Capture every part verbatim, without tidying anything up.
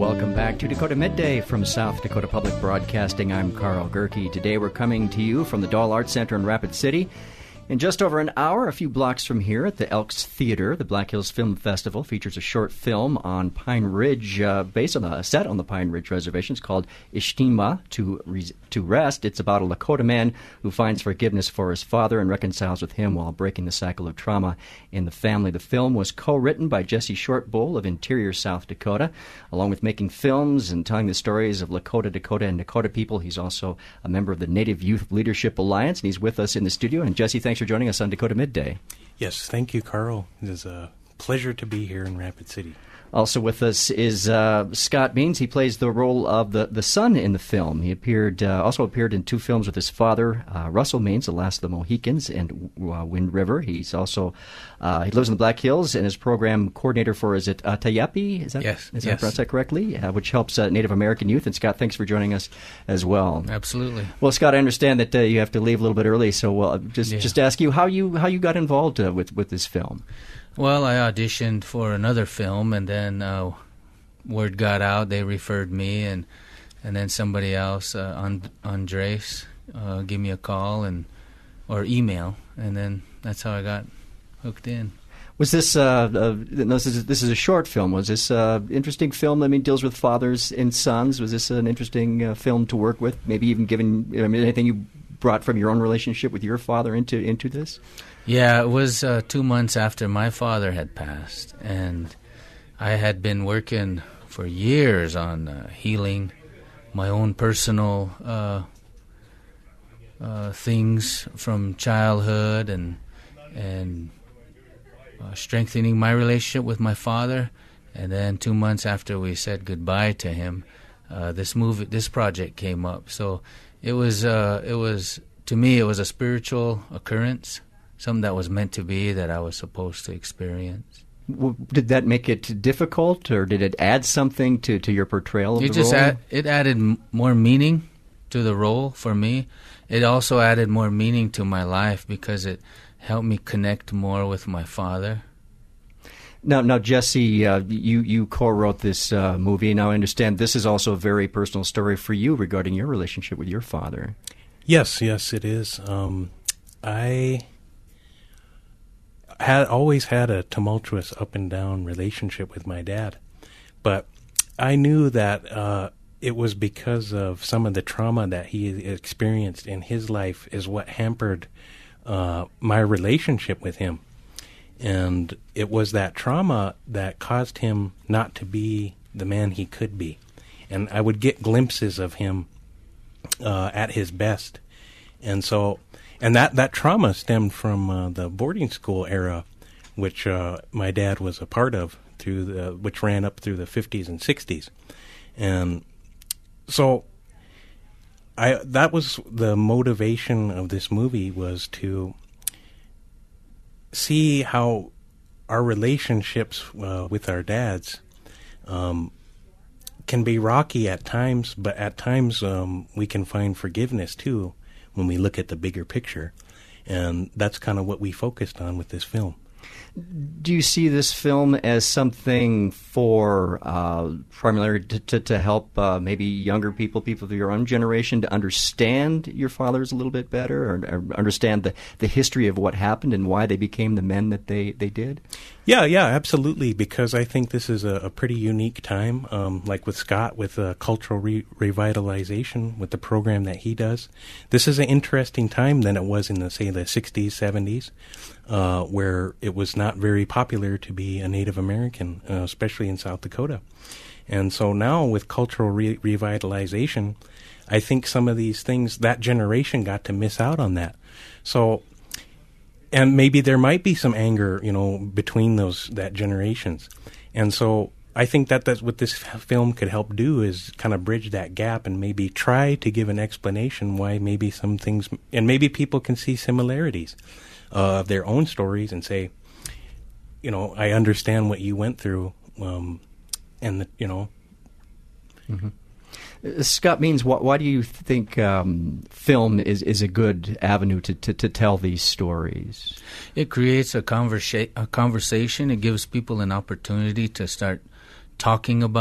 Welcome back to Dakota Midday from South Dakota Public Broadcasting. I'm Carl Gerke. Today we're coming to you from the Dahl Arts Center in Rapid City. In just over an hour, a few blocks from here at the Elks Theater, the Black Hills Film Festival features a short film on Pine Ridge, uh, based on a set on the Pine Ridge Reservation. It's called Ishtima, to, Res- to Rest. It's about a Lakota man who finds forgiveness for his father and reconciles with him while breaking the cycle of trauma in the family. The film was co-written by Jesse Shortbull of Interior, South Dakota. Along with making films and telling the stories of Lakota, Dakota, and Dakota people, he's also a member of the Native Youth Leadership Alliance, and he's with us in the studio. And Jesse, thanks for joining us on Dakota Midday. Yes, thank you, Carl. It is a pleasure to be here in Rapid City. Also with us is uh, Scott Means. He plays the role of the, the son in the film. He appeared uh, also appeared in two films with his father, uh, Russell Means, The Last of the Mohicans, and uh, Wind River. He's also uh, he lives in the Black Hills and is program coordinator for, is it uh, Tayapi? Is that, yes, is yes. that pronounced that correctly? Uh, which helps uh, Native American youth. And Scott, thanks for joining us as well. Absolutely. Well, Scott, I understand that uh, you have to leave a little bit early, so uh, just yeah. just ask you how you how you got involved uh, with with this film. Well, I auditioned for another film, and then uh, word got out. They referred me, and and then somebody else, uh, And- Andres, uh, gave me a call and or email, and then that's how I got hooked in. Was this, uh, uh, no, this, is, this is a short film. Was this an uh, interesting film? I mean, deals with fathers and sons. Was this an interesting uh, film to work with? Maybe even given, I mean, anything you brought from your own relationship with your father into into this? Yeah, it was uh, two months after my father had passed, and I had been working for years on uh, healing my own personal uh, uh, things from childhood and and uh, strengthening my relationship with my father. And then two months after we said goodbye to him, uh, this movie, this project came up. So it was, uh, it was to me, it was a spiritual occurrence, something that was meant to be, that I was supposed to experience. Did that make it difficult, or did it add something to, to your portrayal of it the just role? Add, it added m- more meaning to the role for me. It also added more meaning to my life because it helped me connect more with my father. Now, now, Jesse, uh, you you co-wrote this uh, movie. Now, I understand this is also a very personal story for you regarding your relationship with your father. Yes, yes, it is. Um, I had always had a tumultuous up and down relationship with my dad, but I knew that uh, it was because of some of the trauma that he experienced in his life is what hampered uh, my relationship with him. And it was that trauma that caused him not to be the man he could be. And I would get glimpses of him uh, at his best. And so, and that, that trauma stemmed from uh, the boarding school era, which uh, my dad was a part of, through the, which ran up through the fifties and sixties. And so I that was the motivation of this movie, was to see how our relationships uh, with our dads um, can be rocky at times, but at times um, we can find forgiveness too when we look at the bigger picture. And that's kind of what we focused on with this film. Do you see this film as something for uh, primarily to, to, to help uh, maybe younger people, people of your own generation, to understand your fathers a little bit better, or, or understand the, the history of what happened and why they became the men that they, they did? Yeah, yeah, absolutely, because I think this is a, a pretty unique time, um, like with Scott, with uh, cultural re- revitalization, with the program that he does. This is an interesting time than it was in, the, say, the sixties, seventies, uh, where it was not very popular to be a Native American, uh, especially in South Dakota. And so now with cultural re- revitalization, I think some of these things, that generation got to miss out on that. So... And maybe there might be some anger, you know, between those that generations. And so I think that that's what this film could help do, is kind of bridge that gap and maybe try to give an explanation why maybe some things, and maybe people can see similarities uh, of their own stories and say, you know, I understand what you went through, um, and, the, you know. Mm-hmm. Scott Means, why, why do you think um, film is, is a good avenue to, to, to tell these stories? It creates a, conversa- a conversation. It gives people an opportunity to start talking about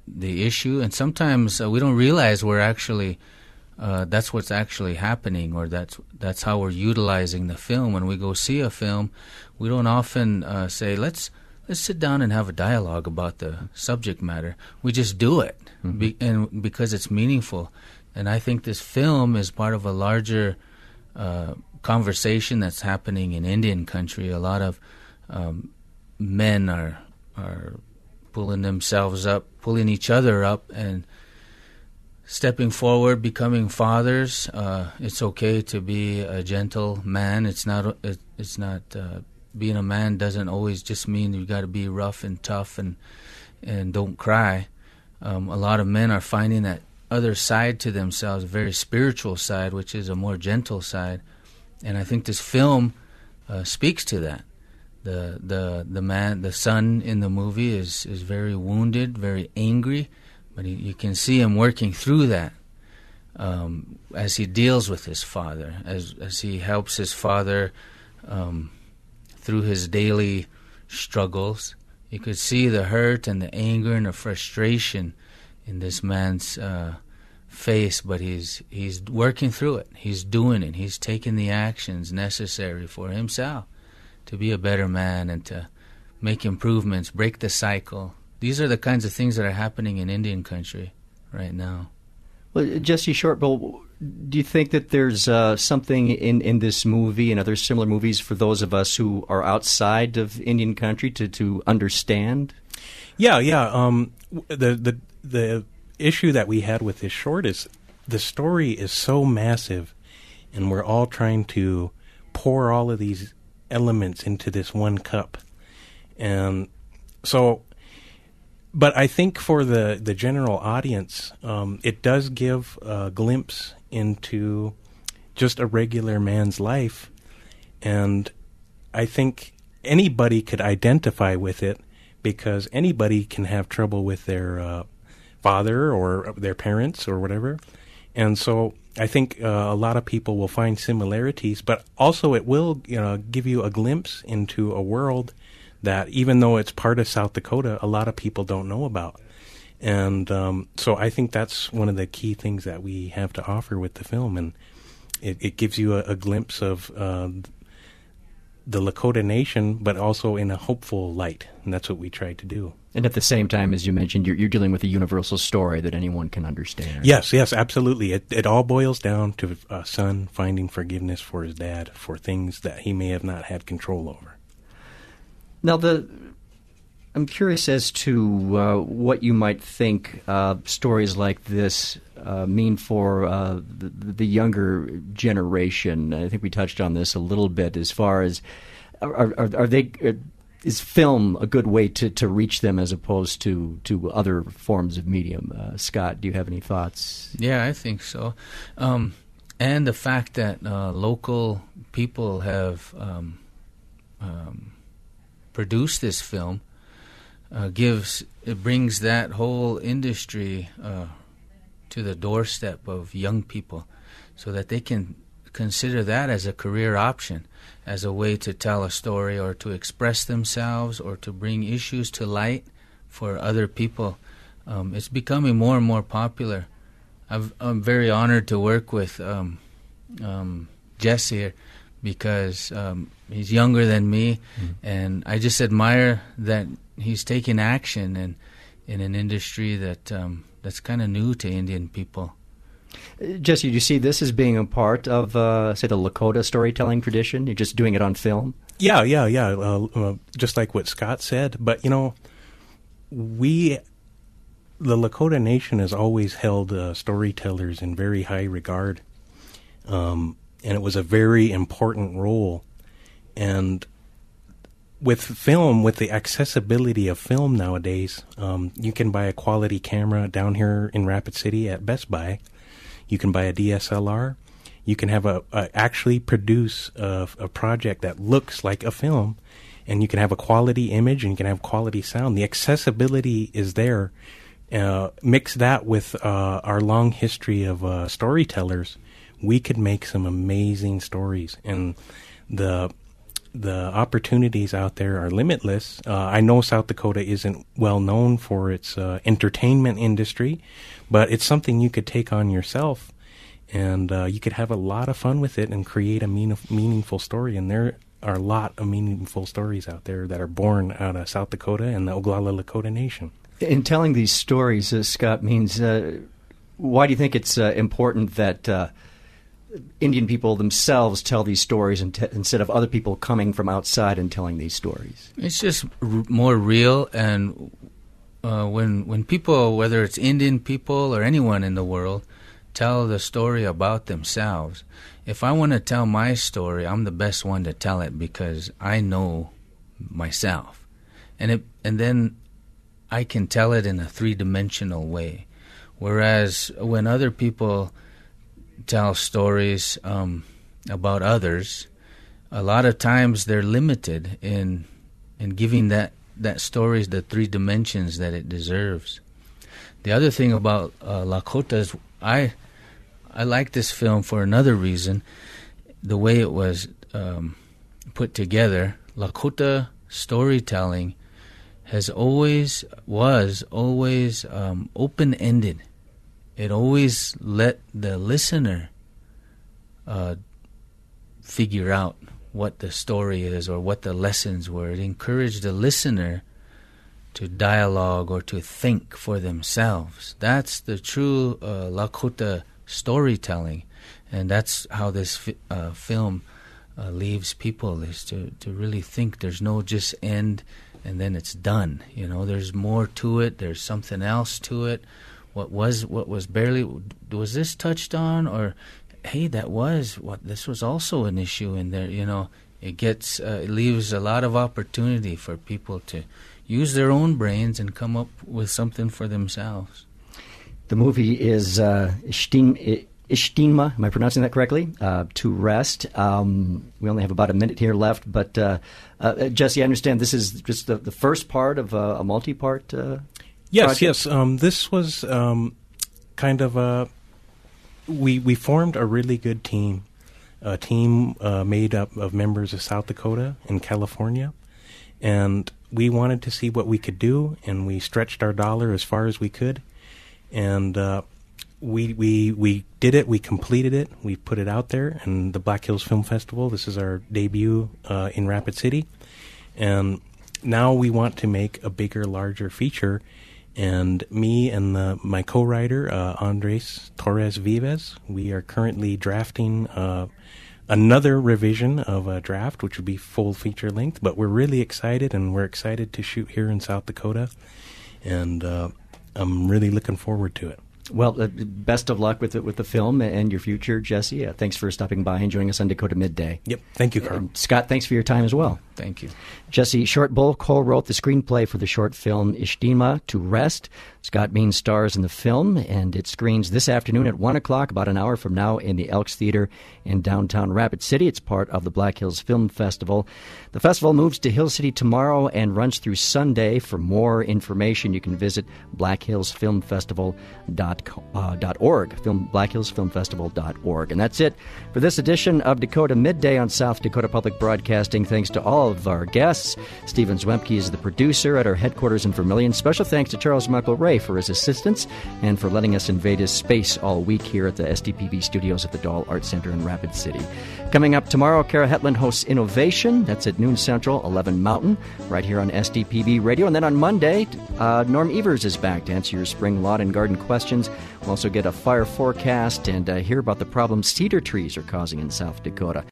the issue, and sometimes uh, we don't realize we're actually uh, that's what's actually happening, or that's that's how we're utilizing the film. When we go see a film, we don't often uh, say, let's let's sit down and have a dialogue about the subject matter. We just do it, mm-hmm. be, and because it's meaningful. And I think this film is part of a larger uh, conversation that's happening in Indian country. A lot of um, men are are pulling themselves up, pulling each other up, and stepping forward, becoming fathers. Uh, it's okay to be a gentle man. It's not. It, it's not. Uh, being a man doesn't always just mean you got to be rough and tough and and don't cry. Um, a lot of men are finding that other side to themselves, a very spiritual side, which is a more gentle side, and I think this film uh, speaks to that. The the the man, the son in the movie is is very wounded, very angry, but he, you can see him working through that um, as he deals with his father, as as he helps his father um, through his daily struggles. You could see the hurt and the anger and the frustration in this man's uh, face, but he's he's working through it. He's doing it. He's taking the actions necessary for himself to be a better man and to make improvements, break the cycle. These are the kinds of things that are happening in Indian country right now. Well, Jesse Shortbill, do you think that there's uh, something in, in this movie and other similar movies for those of us who are outside of Indian country to, to understand? Yeah, yeah. Um, the the the issue that we had with this short is the story is so massive, and we're all trying to pour all of these elements into this one cup. And so, but I think for the, the general audience, um, it does give a glimpse into just a regular man's life. And I think anybody could identify with it, because anybody can have trouble with their uh, father or their parents or whatever. And so I think uh, a lot of people will find similarities, but also it will, you know, give you a glimpse into a world that, even though it's part of South Dakota, a lot of people don't know about. And um, so I think that's one of the key things that we have to offer with the film, and it, it gives you a, a glimpse of uh, the Lakota Nation, but also in a hopeful light, and that's what we try to do. And at the same time, as you mentioned, you're, you're dealing with a universal story that anyone can understand. Yes, yes, absolutely. It, it all boils down to a son finding forgiveness for his dad for things that he may have not had control over. Now, the I'm curious as to uh, what you might think uh, stories like this uh, mean for uh, the, the younger generation. I think we touched on this a little bit as far as are, are, are they... Are, Is film a good way to, to reach them as opposed to, to other forms of medium? Uh, Scott, do you have any thoughts? Yeah, I think so. Um, and the fact that uh, local people have um, um, produced this film uh, gives it brings that whole industry uh, to the doorstep of young people, so that they can consider that as a career option, as a way to tell a story or to express themselves or to bring issues to light for other people. Um, it's becoming more and more popular. I've, I'm very honored to work with um, um, Jesse here, because um, he's younger than me, mm-hmm. and I just admire that he's taking action in, in an industry that um, that's kind of new to Indian people. Jesse, do you see this as being a part of, uh, say, the Lakota storytelling tradition? You're just doing it on film? Yeah, yeah, yeah. Uh, uh, just like what Scott said. But, you know, we, the Lakota Nation has always held uh, storytellers in very high regard. Um, and it was a very important role. And with film, with the accessibility of film nowadays, um, you can buy a quality camera down here in Rapid City at Best Buy. You can buy a D S L R. You can have a, a actually produce a, a project that looks like a film, and you can have a quality image and you can have quality sound. The accessibility is there. Uh, mix that with uh, our long history of uh, storytellers, we could make some amazing stories. And the the opportunities out there are limitless. Uh, I know South Dakota isn't well known for its uh, entertainment industry, but it's something you could take on yourself, and uh, you could have a lot of fun with it and create a mean- meaningful story. And there are a lot of meaningful stories out there that are born out of South Dakota and the Oglala Lakota Nation. In telling these stories, uh, Scott, means uh, why do you think it's uh, important that uh, Indian people themselves tell these stories and t- instead of other people coming from outside and telling these stories? It's just r- more real, and uh, when when people, whether it's Indian people or anyone in the world, tell the story about themselves, if I want to tell my story, I'm the best one to tell it because I know myself, and it and then I can tell it in a three-dimensional way. Whereas when other people tell stories um, about others, a lot of times they're limited in in giving that, that story the three dimensions that it deserves. The other thing about uh, Lakota is I, I like this film for another reason. The way it was um, put together, Lakota storytelling has always, was always um, open-ended. It always let the listener uh, figure out what the story is or what the lessons were. It encouraged the listener to dialogue or to think for themselves. That's the true uh, Lakota storytelling, and that's how this fi- uh, film uh, leaves people, is to, to really think. There's no just end and then it's done. You know, there's more to it. There's something else to it. What was what was barely, was this touched on, or hey, that was what this was also an issue in there. You know, it gets uh, it leaves a lot of opportunity for people to use their own brains and come up with something for themselves. The movie is uh, Ishtin, Ishtinma. Am I pronouncing that correctly? Uh, to Rest. Um, we only have about a minute here left, but uh, uh, Jesse, I understand this is just the, the first part of a, a multi-part. Uh, Yes, project? yes. Um, this was um, kind of a... We, we formed a really good team, a team uh, made up of members of South Dakota and California, and we wanted to see what we could do, and we stretched our dollar as far as we could, and uh, we we we did it. We completed it. We put it out there, and the Black Hills Film Festival. This is our debut uh, in Rapid City, and now we want to make a bigger, larger feature. And me and the, my co-writer, uh, Andres Torres Vives, we are currently drafting uh, another revision of a draft, which would be full feature length. But we're really excited, and we're excited to shoot here in South Dakota. And uh, I'm really looking forward to it. Well, uh, best of luck with it, with the film and your future, Jesse. Uh, thanks for stopping by and joining us on Dakota Midday. Yep. Thank you, Carl. And Scott, thanks for your time as well. Thank you. Jesse Shortbull co-wrote the screenplay for the short film Ishtima, To Rest. Scott Bean stars in the film, and it screens this afternoon at one o'clock, about an hour from now, in the Elks Theater in downtown Rapid City. It's part of the Black Hills Film Festival. The festival moves to Hill City tomorrow and runs through Sunday. For more information, you can visit black hills film festival dot org, film, black hills film festival dot org. And that's it for this edition of Dakota Midday on South Dakota Public Broadcasting. Thanks to all of our guests. Stephen Zwemke is the producer at our headquarters in Vermilion. Special thanks to Charles Michael Ray for his assistance and for letting us invade his space all week here at the S D P B studios at the Dahl Art Center in Rapid City. Coming up tomorrow, Kara Hetland hosts Innovation. That's at noon Central, eleven Mountain, right here on S D P B Radio. And then on Monday, uh, Norm Evers is back to answer your spring lawn and garden questions. We'll also get a fire forecast and uh, hear about the problems cedar trees are causing in South Dakota.